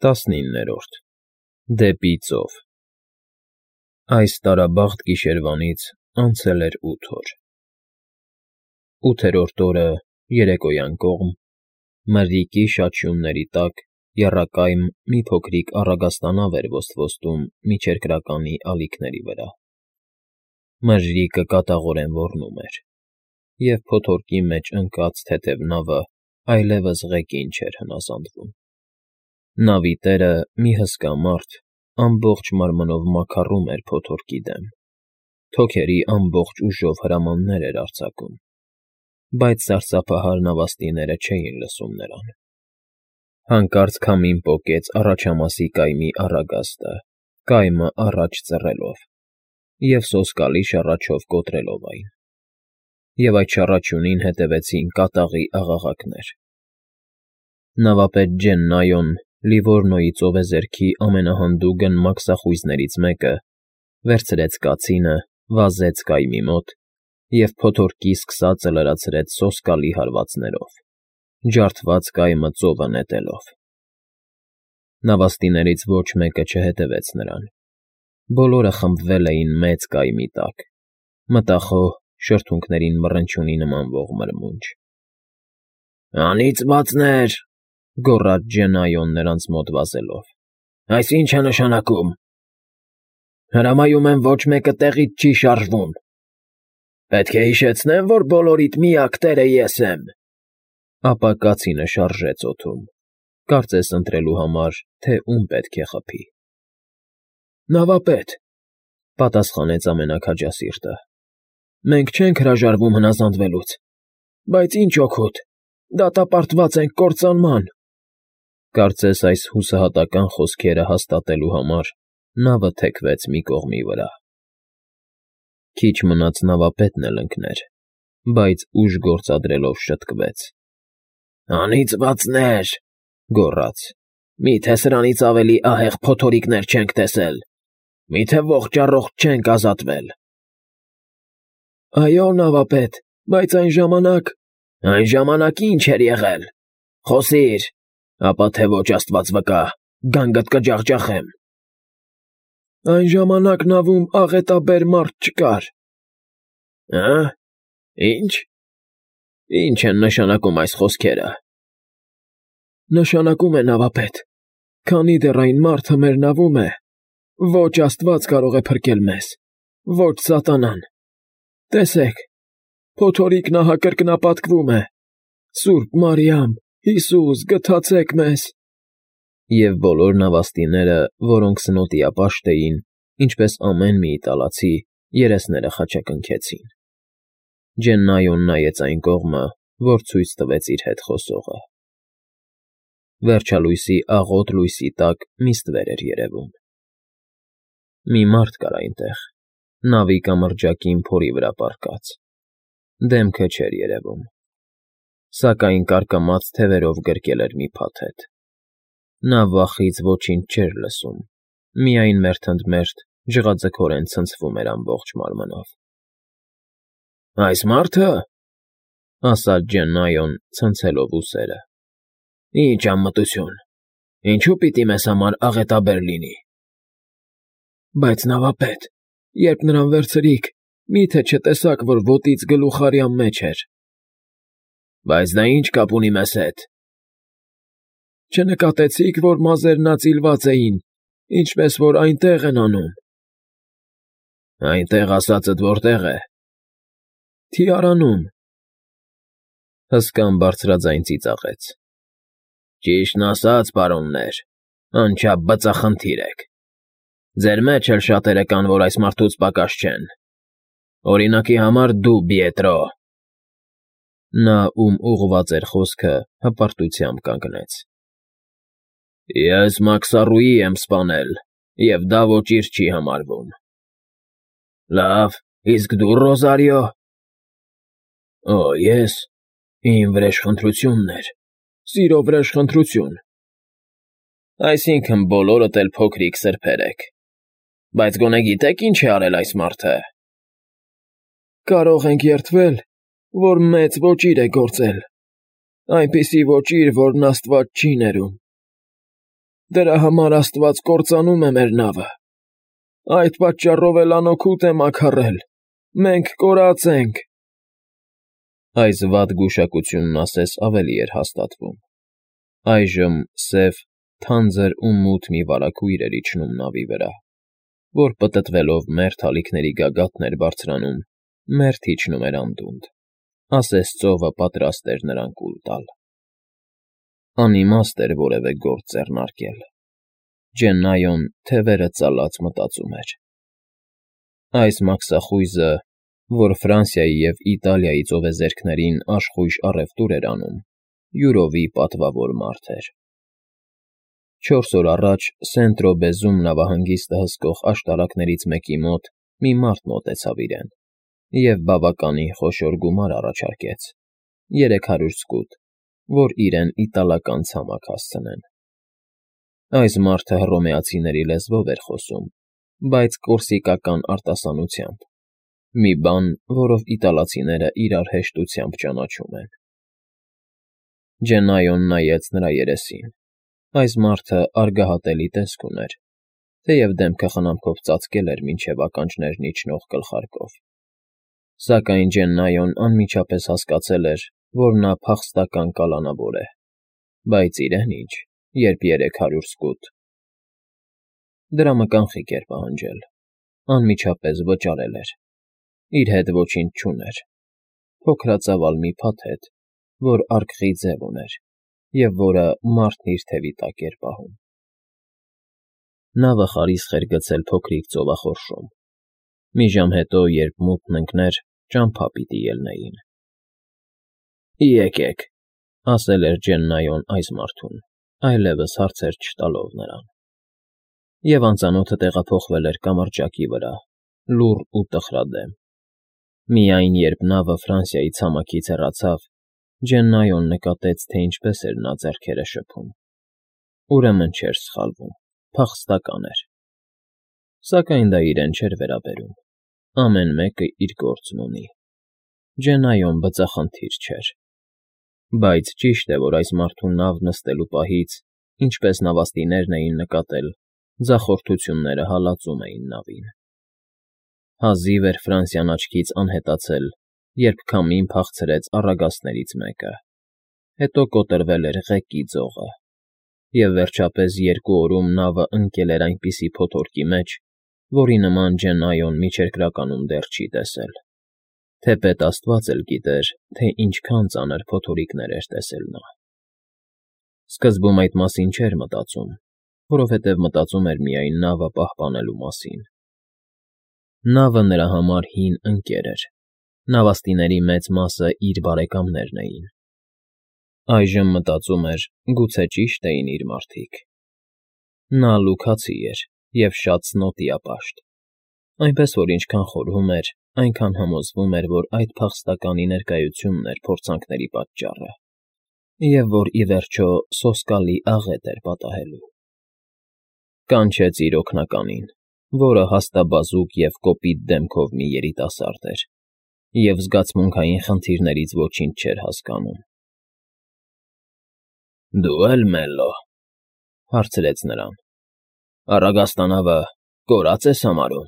19-րդ Դեպի ծով Այս տարաբաղտ գիշերվանից անցել էր 8 օր։ 8-րդ օրը երեկոյան կողմ մրրիկի շաչյունների տակ եռակայմ մի փոքրիկ առագաստանավ էր ոստվոստում միջերկրականի ալիքների վրա։ Մրրիկը կատաղորեն ոռնում էր, և փոթորկի մեջ ընկած թեթև նավը այլևս ղեկին չէր հնազանդվում։ Նավի տերը, մի հսկա մարդ, ամբողջ մարմնով մաքառում էր փոթորկի դեմ, թոքերի ամբողջ ուժով հրամաններ էր արձակում, բայց սարսափահար նավաստիները չէին լսում նրան։ Հանկարծ քամին պոկեց առաջամասի կայմի առագաստը, կայմը առաջ ծռելով և սոսկալի շառաչով կոտրելով այն, և այդ շառաչյունին հետևեցին կատաղի աղաղակներ։ Նավապետ Ջեննայոն, Լիվորնոյի ծովեզերքի ամենահանդուգն մաքսախույզներից մեկը, վերցրեց կացինը, վազեց կայմի մոտ և փոթորկի սկսածը լրացրեց սոսկալի հարվածներով, ջարդված կայմը ծովը նետելով։ Նավաստիներից ոչ մեկը չհետևեց նրան, բոլորը խմբվել էին մեծ կայմի տակ, մտախոհ, շրթունքներին մռնչյունի նմանվող մրմունջ։ «Անիծվածնե՜ր,» գոռաց Ջեննայոն նրանց մոտ վազելով։ «Այս ի՞նչ է նշանակում։ Հրամայում եմ, ոչ մեկը տեղից չի շարժվում։ Պետք է հիշեցնեմ, որ բոլորիդ միակ տերը ես եմ»։ Ապա կացինը շարժեց օդում, կարծես ընտրելու համար, թե ում պետք է խփի։ «Նավապետ,» պատասխանեց ամենաքաջասիրտը, «մենք չենք հրաժարվում հնազանդվելուց, բայց ինչ օգուտ, դատապարտված ենք կործանման»։ Կարծես այս հուսահատական խոսքերը հաստատելու համար նավը թեքվեց մի կողմի վրա։ Քիչ մնաց նավապետն էլ ընկներ, բայց ուժ գործադրելով շտկվեց։ «Անիծվածնե՜ր,» գոռաց, «միթե սրանից ավելի ահեղ փոթորիկներ չենք տեսել, միթե ողջ֊առողջ չենք ազատվել»։ «Այո, նավապետ, բայց այն ժամանակ…» «Այն ժամանակ ի՞նչ էր եղել, խոսիր, ապա թե ոչ աստված վկա, գանգդ կջախջախեմ»։ «Այն ժամանակ նավում աղետաբեր մարդ չկար»։ «Ա՞, ի՞նչ։ Ի՞նչ են նշանակում այս խոսքերը»։ «Նշանակում է, նավապետ, քանի դեռ այն մարդը մեր նավում է, ոչ աստված կարող է փրկել մեզ, ոչ սատանան։ Տեսեք, փոթորիկն ահա կրկնապատկվում է. «Սուրբ Մարիամ, Հիսուս, գթացեք մեզ»։ Եվ բոլոր նավաստիները, որոնք սնոտիապաշտ էին, ինչպես ամեն մի իտալացի, երեսները խաչակնքեցին։ Ջեննայոն նայեց այն կողմը, որ ցույց տվեց իր հետ խոսողը։ Վերջալույսի աղոտ լույսի տակ մի ստվեր էր երևում։ Մի մարդ կար այնտեղ, նավի կամրջակին փորի վրա պառկած։ Դեմքը չէր երևում, սակայն կարկամած թևերով գրկել էր մի փաթեթ։ Նա վախից ոչինչ չէր լսում, միայն մերթընդմերթ ջղաձգորեն ցնցվում էր ամբողջ մարմնով։ «Այս մարդը,» ասաց Ջեննայոն, ցնցելով ուսերը, «ինչ անմտություն, ինչու պիտի մեզ համար աղետաբեր լինի»։ «Բայց, նավապետ, երբ նրան վերցրիք, մի՞թե չտեսաք, որ ոտից գլուխ արյան մեջ էր»։ «Բայց դա ի՞նչ կապ ունի մեզ հետ»։ «Չնկատեցի՞ք, որ մազերն ածիլված էին, ինչպես որ այնտեղ են անում»։ «Այնտեղ ասածդ որտե՞ղ է»։ «Թիարանում»։ Հսկան բարձրաձայն ծիծաղեց։ «Ճիշտն ասած, պարոններ, անչափ բծախնդիր եք։ Ձեր մեջ էլ շատերը կան, որ այս մարդուց պակաս չեն։ Օրինակի համար դու, Պիետրո…» Նա, ում ուղղված էր խոսքը, հպարտությամբ կանգնեց։ «Ես մաքսառուի եմ սպանել, և դա ոճիր չի համարվում»։ «Լավ, իսկ դու, Ռոզարիո»։ «Օ, ես… Իմ վրեժխնդրությունն էր, սիրո վրեժխնդրություն»։ «Այսինքն բոլորդ էլ փոքրիկ սրբեր եք։ Բայց գոնե գիտե՞ք ինչ է արել այս մարդը»։ «Կարող ենք երդվել, որ մեծ ոճիր է գործել, այնպիսի ոճիր, որն աստված չի ներում»։ Դրա համար Աստված կործանում է մեր նավը։ Այդ պատճառով էլ անօգուտ է մաքարել։ Մենք կորած ենք։ Այս վատ գուշակությունն ասես ավելի էր հաստատվում։ Այժմ սև, թանձր ու մութ մի վարագույր էր իջնում նավի վրա, որ պտտվելով մերթ ալիքների գագաթն էր բարձրանում, մերթ իջնում էր անդունդ, ասես ծովը պատրաստ էր նրան կուլ տալ։ Անիմաստ էր որևէ գործ ձեռնարկել։ Ջեննայոն թևերը ծալած մտածում էր. այս մաքսախույզը, որ Ֆրանսիայի և Իտալիայի ծովեզերքներին աշխույժ առևտուր էր անում, յուրովի պատվավոր մարդ էր։ 4 օր առաջ Սենտ-Տրոբեզում նավահանգիստը հսկող աշտարակներից մեկի մոտ մի մարդ մոտեցավ իրեն և բավականին խոշոր գումար առաջարկեց՝ 300 զգուտ, որ իրեն իտալական ցամաք հասցնեն։ Այս մարդը հռոմեացիների լեզվով էր խոսում, բայց կորսիկական արտասանությամբ, մի բան, որով իտալացիները իրար հեշտությամբ ճանաչում են։ Ջեննայոն նայեց նրա երեսին։ Այս մարդը արգահատելի տեսք ուներ, թեև դեմքը խնամքով ծածկել էր մինչև ականջներն իջնող գլխարկով։ Սակայն Ջեննայոն անմիջապես հասկացել էր, որ նա փախստական կալանավոր է, բայց իրեն ինչ, երբ 300 զգուտ։ Դրամը կանխիկ էր պահանջել, անմիջապես վճարել էր։ Իր հետ ոչինչ չուներ, փոքրածավալ մի փաթեթ, որ արկղի ձև ուներ և որը մարդն իր թևի տակ էր պահում։ Նավը խարիսխ էր գցել փոքրիկ ծովախորշում։ Մի ժամ հետո, երբ մութն ընկներ, ճամփա պիտի ելնեին։ «Եկեք», ասել էր Ջեննայոն այս մարդուն, այլևս հարցեր չտալով նրան։ Եվ անծանոթը տեղափոխվել էր կամրջակի վրա, լուռ ու տխրադեմ։ Միայն երբ նավը Ֆրանսիայի ցամաքից հեռացավ, Ջեննայոն նկատեց, թե ինչպես էր նա ձեռքերը շփում։ Ուրեմն չէր սխալվում, փախստական էր։ Սակայն դա իրեն չէր վերաբերում։ Ամեն մեկը իր գործն ունի։ Ջեննայոն բծախնդիր չէր։ Բայց ճիշտ է, որ այս մարդու նավ նստելու պահից, ինչպես նավաստիներն էին նկատել, ձախորդությունները հալածում էին նավին։ Հազիվ էր Ֆրանսիան աչքից անհետացել, երբ քամին փախցրեց առագաստներից մեկը, հետո կոտրվել էր ղեկի ձողը, և վերջապես 2 օրում նավը ընկել էր այնպիսի փոթորկի մեջ, որի նման Ջեննայոն մինչև գրականում դեռ չի տեսել, թեպետ Աստված էլ գիտեր, թե ինչքան ծանր փոթորիկներ էր տեսել նա։ Սկզբում այդ մասին չէր մտածում, որովհետև մտածում էր միայն նավը պահպանելու մասին։ Նավը նրա համար հին ընկեր էր, նավաստիների մեծ մասը իր բարեկամներն էին։ Այժմ մտածում էր, գուցե ճիշտ էին իր մարդիկ։ Նա լուքացի էր և շատ ցնոտիապաշտ, այնպես որ ինչքան խորհում էր, այնքան համոզվում էր, որ այդ փախստականի ներկայությունն էր փորձանքների պատճառը, և որ, ի վերջո, սոսկալի աղետ էր պատահելու։ Կանչեց իր օգնականին, որը հաստաբազուկ և կոպիտ դեմքով մի երիտասարդ էր, և զգացմունքային խնդիրներից ոչինչ չէր հասկանում։ «Դու էլ, Մելլո», հարցրեց նրան, «առագաստանավը կորած ես համարում»։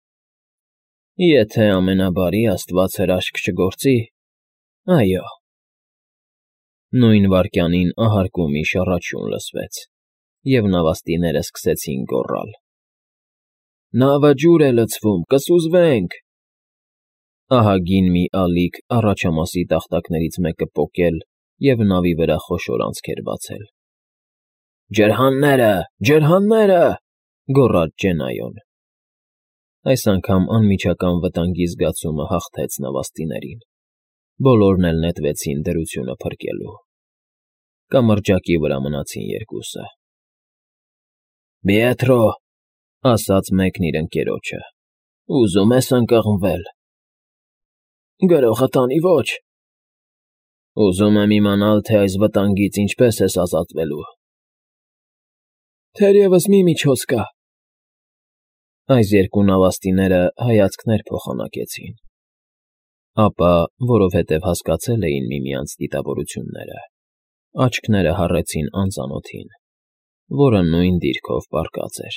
«Եթե ամենաբարի Աստված հրաշք չգործի, այո»։ Նույն վայրկյանին ահարգումի շառաչյուն լսվեց, և նավաստիները սկսեցին գոռալ. «Նավը ջուր է լցվում, կսուզվենք»։ Ահագին մի ալիք առաջամասի տախտակներից մեկը պոկել և նավի վրա խոշոր անցք էր բացել։ «Ջրհանները, ջրհանները», գոռաց Ջեննայոն։ Այս անգամ անմիջական վտանգի զգացումը հաղթեց նավաստիներին։ Բոլորն էլ նետվեցին դրությունը փրկելու։ Կամրջակի վրա մնացին երկուսը։ «Պիետրո», ասաց մեկն իր ընկերոջը, «ուզում ես ընկղմվել»։ «Գրողը տանի ոչ»։ «Ուզում եմ իմանալ, թե այս վտանգից ինչպես ես ազատվելու»։ «Թերևս մի միջոց կա»։ Այս երկու նավաստիները հայացքներ փոխանակեցին։ Ապա, որովհետև հասկացել էին միմյանց դիտավորությունները, աչքները հառեցին անծանոթին, որը նույն դիրքով պառկած էր։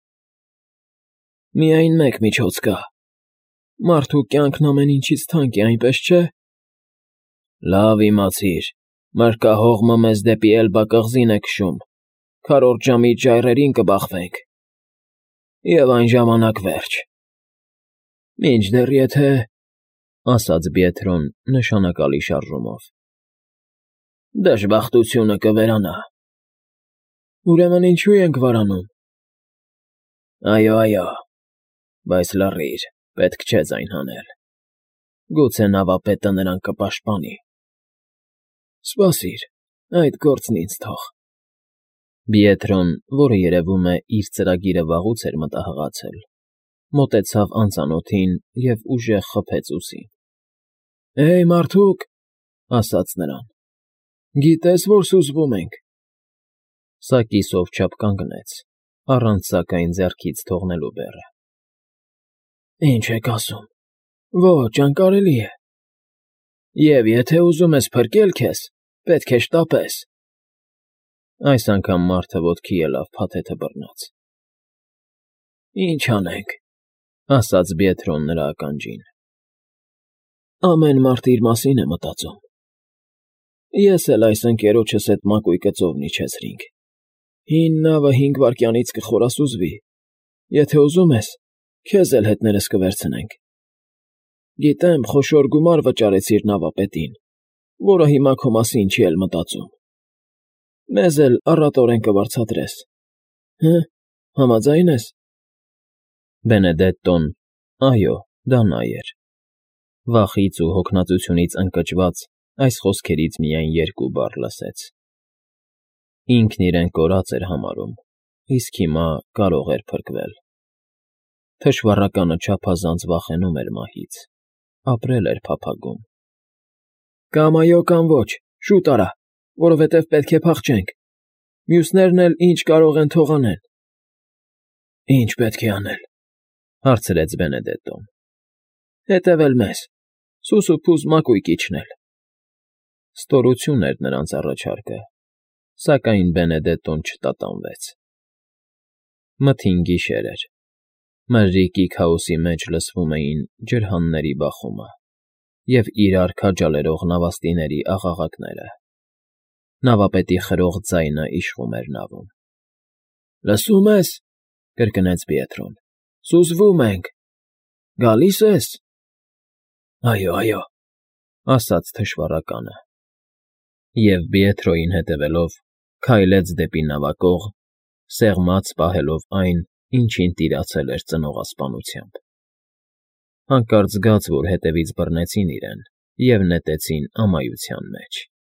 Միայն մեկ միջոց կա։ Մարդու կյանքն ամեն ինչից թանկ է, այնպես չէ։ Լավ իմացիր, մրրկահողմը մեզ դեպի Էլբա կղզին է քշում, քառորդ ժամի ժայռերին կբախվենք։ Եվ այն ժամանակ վերջ։ Մինչդեռ եթե, ասաց Բիետրոն նշանակալի շարժումով, դժբախտությունը կվերանա։ Ուրեմն ինչու ենք վարանում։ Այո, բայց լռիր, պետք չէ ձայն հանել։ Գուցե նավապետը նրան կպաշտպանի։ Սպասիր, այդ գործն ինձ թող։ Բիետրոն, որը երևում է իր ծրագիրը վաղուց էր մտահղացել, մոտեցավ անծանոթին և ուժեղ խփեց ուսին։ Էյ, մարդուկ, ասաց նրան, գիտես, որ սուզվում ենք։ Սա կիսով չափ կանգնեց, առանց սակայն ձեռքից թողնելու բեռը։ Ինչ եք ասում։ Ոչ, անկարելի է։ Եվ եթե ուզում ես փրկել քեզ, պետք է շտապես։ Այս անգամ մարդը ոտքի ելավ փաթեթը բռնած։ Ինչ անենք, ասաց Բիետրոն նրա ականջին։ Ամեն մարդ իր մասին է մտածում։ Ես էլ այս ընկերոջս հետ մակույկը ծովն իջեցրինք։ Հին նավը 5 վայրկյանից կխորասուզվի։ Եթե ուզում ես, քեզ էլ հետներս կվերցնենք։ Գիտեմ, խոշոր գումար վճարեցիր նավապետին, որը հիմա քո մասին չի էլ մտածում։ Մեզ էլ առատորեն կվարձատրես։ Համաձայն ես։ Բենեդետտոն, այո, դա նա էր։ Վախից ու հոգնածությունից ընկճված այս խոսքերից միայն 2 բառ լսեց։ Ինքն իրեն կորած էր համարում, իսկ հիմա կարող էր փրկվել։ Թշվառականը չափազանց վախենում էր մահից, ապրել էր փափագում։ Կամ այո, կամ ոչ, շուտ արա, որովհետև պետք է փախչենք։ Մյուսներն էլ ինչ կարող են թող անեն։ Ինչ պետք է անել, հարցրեց Բենեդետտոն։ Հետևել մեզ, սուս ու փուզ մակույկ իջնել։ Ստորություն էր նրանց առաջարկը, սակայն Բենեդետտոն չտատանվեց։ Մթին գիշեր էր։ Մրրիկի քաոսի մեջ լսվում էին ջրհանների բախումը և իրար քաջալերող նավաստիների աղաղակները։ Նավապետի խրող ձայնը իշխում էր նավում։ Լսում ես, կրկնեց Բիետրոն, սուզվում ենք։ Գալի՞ս ես։ Այո, ասաց թշվառականը։ Եվ Բիետրոյին հետևելով քայլեց դեպի նավակողմ, սեղմած պահելով այն, ինչին տիրացել էր ծնողասպանությամբ։ Հանկարծ զգաց, որ հետևից բռնեցին իրեն և նետեցին ամայության մեջ։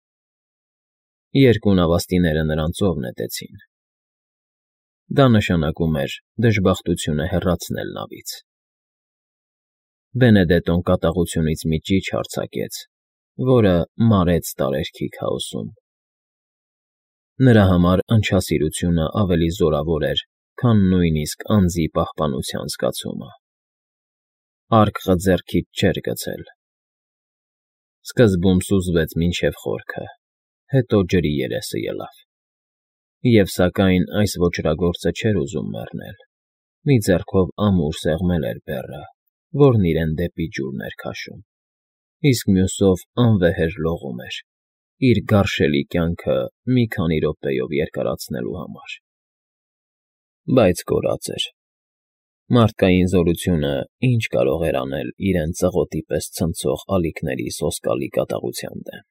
2 նավաստիները նրան ծով նետեցին։ Դա նշանակում էր դժբախտությունը հեռացնել նավից։ Բենեդետտոն կատաղությունից մի ճիչ արձակեց, որը մարեց տարերքի քաոսում։ Նրա համար ընչասիրությունը ավելի զորավոր էր, քան նույնիսկ անձի պահպանության զգացումը։ Արկղը ձեռքից չէր գցել։ Սկզբում սուզվեց մինչև խորքը, հետո ջրի երեսը ելավ։ Եվ սակայն այս ոճրագործը չէր ուզում մեռնել։ Մի ձեռքով ամուր սեղմել էր բեռը, որն իրեն դեպի ջուրն էր քաշում, իսկ մյուսով անվեհեր լողում էր, իր գարշելի կյանքը մի քանի րոպեով երկարացնելու համար։ Բայց կորած էր։ Մարդկային զորությունը ինչ կարող էր անել իրեն ծղոտի պես ցնցող ալիքների սոսկալի կատաղության դեմ։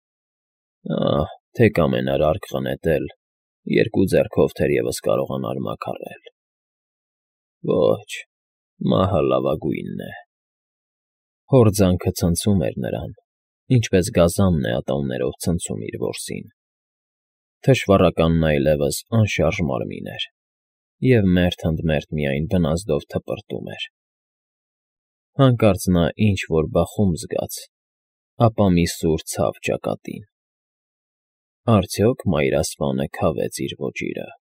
Թե կամենար արկղը նետել, 2 ձեռքով թերևս կարողանար մաքարել։ Ոչ, մահը լավագույնն է։ Հորձանքը ցնցում էր նրան, ինչպես գազանն է ատամներով ցնցում իր որսին։ Թշվառականն այլևս անշարժ մարմին էր, և մերթ ընդ մերթ միայն բնազդով թպրտում էր։ Հանկարծ նա ինչ-որ բախում զգաց, ապա մի սուր ցավ ճակատին։ Արդյոք մայրասպանը քավեց իր ոճիրը։